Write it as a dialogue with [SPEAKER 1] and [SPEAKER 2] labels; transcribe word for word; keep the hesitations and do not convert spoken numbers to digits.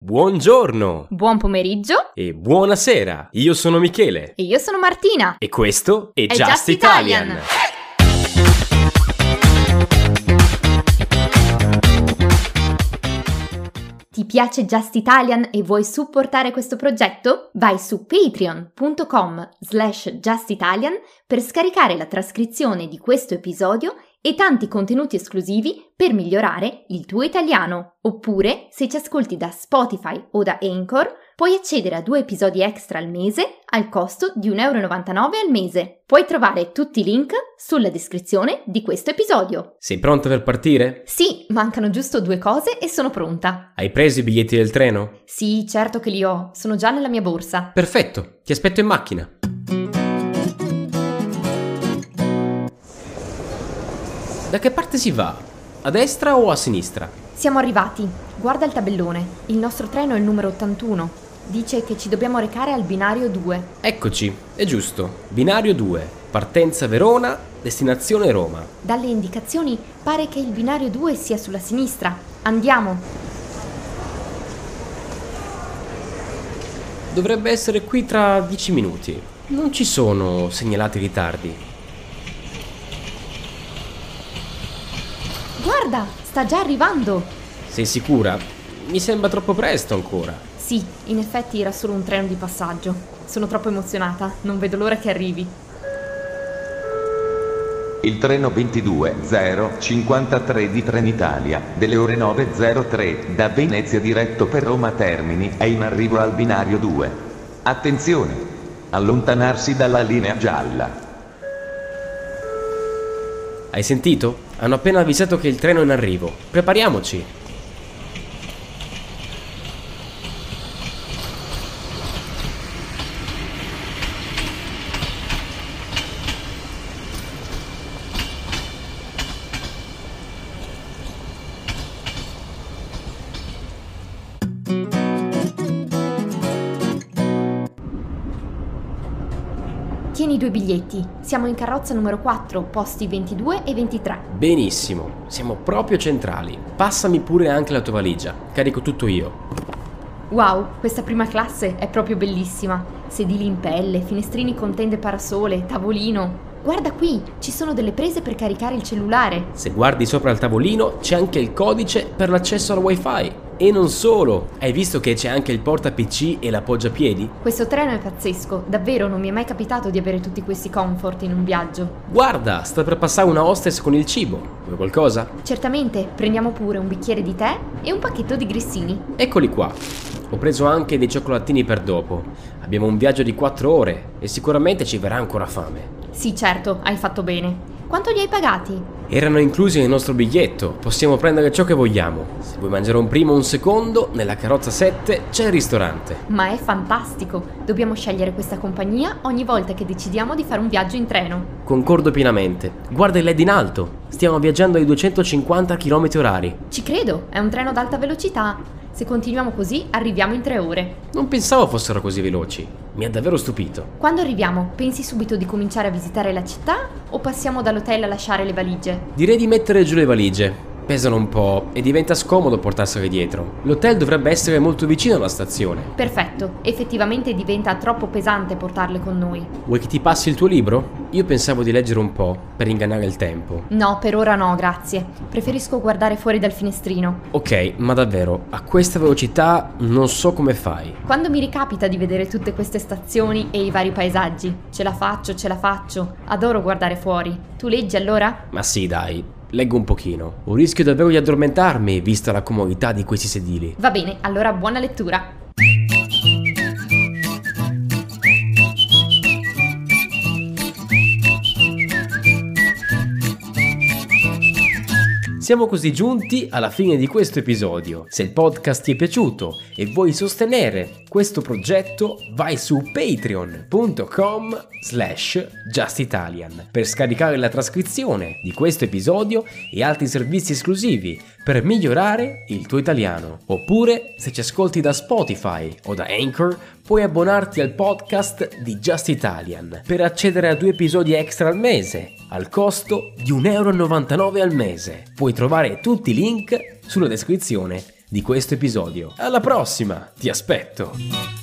[SPEAKER 1] Buongiorno!
[SPEAKER 2] Buon pomeriggio!
[SPEAKER 1] E buonasera! Io sono Michele.
[SPEAKER 2] E io sono Martina.
[SPEAKER 1] E questo è,
[SPEAKER 2] è
[SPEAKER 1] Just,
[SPEAKER 2] Just
[SPEAKER 1] Italian.
[SPEAKER 2] Italian. Ti piace Just Italian e vuoi supportare questo progetto? Vai su patreon.com slash justitalian per scaricare la trascrizione di questo episodio e tanti contenuti esclusivi per migliorare il tuo italiano. Oppure, se ci ascolti da Spotify o da Anchor, puoi accedere a due episodi extra al mese al costo di un euro e novantanove al mese. Puoi trovare tutti i link sulla descrizione di questo episodio.
[SPEAKER 1] Sei pronta per partire?
[SPEAKER 2] Sì, mancano giusto due cose e sono pronta.
[SPEAKER 1] Hai preso i biglietti del treno?
[SPEAKER 2] Sì, certo che li ho, sono già nella mia borsa.
[SPEAKER 1] Perfetto, ti aspetto in macchina. Da che parte si va? A destra o a sinistra?
[SPEAKER 2] Siamo arrivati. Guarda il tabellone. Il nostro treno è il numero ottantuno. Dice che ci dobbiamo recare al binario due.
[SPEAKER 1] Eccoci, è giusto. Binario due. Partenza Verona, destinazione Roma.
[SPEAKER 2] Dalle indicazioni pare che il binario due sia sulla sinistra. Andiamo.
[SPEAKER 1] Dovrebbe essere qui tra dieci minuti. Non ci sono segnalati ritardi.
[SPEAKER 2] Guarda, sta già arrivando.
[SPEAKER 1] Sei sicura? Mi sembra troppo presto ancora.
[SPEAKER 2] Sì, in effetti era solo un treno di passaggio. Sono troppo emozionata, non vedo l'ora che arrivi.
[SPEAKER 3] Il treno ventidue zero cinquantatré di Trenitalia, delle ore nove e zero tre, da Venezia diretto per Roma Termini, è in arrivo al binario due. Attenzione! Allontanarsi dalla linea gialla.
[SPEAKER 1] Hai sentito? Hanno appena avvisato che il treno è in arrivo. Prepariamoci!
[SPEAKER 2] Tieni i due biglietti. Siamo in carrozza numero quattro, posti ventidue e ventitré.
[SPEAKER 1] Benissimo, siamo proprio centrali. Passami pure anche la tua valigia. Carico tutto io.
[SPEAKER 2] Wow, questa prima classe è proprio bellissima. Sedili in pelle, finestrini con tende parasole, tavolino. Guarda qui, ci sono delle prese per caricare il cellulare.
[SPEAKER 1] Se guardi sopra il tavolino c'è anche il codice per l'accesso al wifi. E non solo, hai visto che c'è anche il porta P C e l'appoggiapiedi?
[SPEAKER 2] Questo treno è pazzesco, davvero non mi è mai capitato di avere tutti questi comfort in un viaggio.
[SPEAKER 1] Guarda, sta per passare una hostess con il cibo. Vuoi qualcosa?
[SPEAKER 2] Certamente, prendiamo pure un bicchiere di tè e un pacchetto di grissini.
[SPEAKER 1] Eccoli qua. Ho preso anche dei cioccolatini per dopo. Abbiamo un viaggio di quattro ore e sicuramente ci verrà ancora fame.
[SPEAKER 2] Sì, certo, hai fatto bene. Quanto li hai pagati?
[SPEAKER 1] Erano inclusi nel nostro biglietto, possiamo prendere ciò che vogliamo. Se vuoi mangiare un primo o un secondo, nella carrozza sette c'è il ristorante.
[SPEAKER 2] Ma è fantastico! Dobbiamo scegliere questa compagnia ogni volta che decidiamo di fare un viaggio in treno.
[SPEAKER 1] Concordo pienamente. Guarda il L E D in alto. Stiamo viaggiando ai duecentocinquanta chilometri orari.
[SPEAKER 2] Ci credo, è un treno ad alta velocità. Se continuiamo così, arriviamo in tre ore.
[SPEAKER 1] Non pensavo fossero così veloci. Mi ha davvero stupito.
[SPEAKER 2] Quando arriviamo, pensi subito di cominciare a visitare la città o passiamo dall'hotel a lasciare le valigie?
[SPEAKER 1] Direi di mettere giù le valigie. Pesano un po' e diventa scomodo portarsele dietro. L'hotel dovrebbe essere molto vicino alla stazione.
[SPEAKER 2] Perfetto, effettivamente diventa troppo pesante portarle con noi.
[SPEAKER 1] Vuoi che ti passi il tuo libro? Io pensavo di leggere un po' per ingannare il tempo.
[SPEAKER 2] No, per ora no, grazie. Preferisco guardare fuori dal finestrino.
[SPEAKER 1] Ok, ma davvero, a questa velocità non so come fai.
[SPEAKER 2] Quando mi ricapita di vedere tutte queste stazioni e i vari paesaggi, ce la faccio, ce la faccio. Adoro guardare fuori. Tu leggi allora?
[SPEAKER 1] Ma sì, dai. Leggo un pochino. Ho rischio davvero di addormentarmi, vista la comodità di questi sedili.
[SPEAKER 2] Va bene, allora buona lettura.
[SPEAKER 1] Siamo così giunti alla fine di questo episodio. Se il podcast ti è piaciuto e vuoi sostenere questo progetto, vai su patreon.com slash justitalian per scaricare la trascrizione di questo episodio e altri servizi esclusivi per migliorare il tuo italiano. Oppure, se ci ascolti da Spotify o da Anchor, puoi abbonarti al podcast di Just Italian per accedere a due episodi extra al mese, al costo di un euro e novantanove al mese. Puoi trovare tutti i link sulla descrizione di questo episodio. Alla prossima, ti aspetto!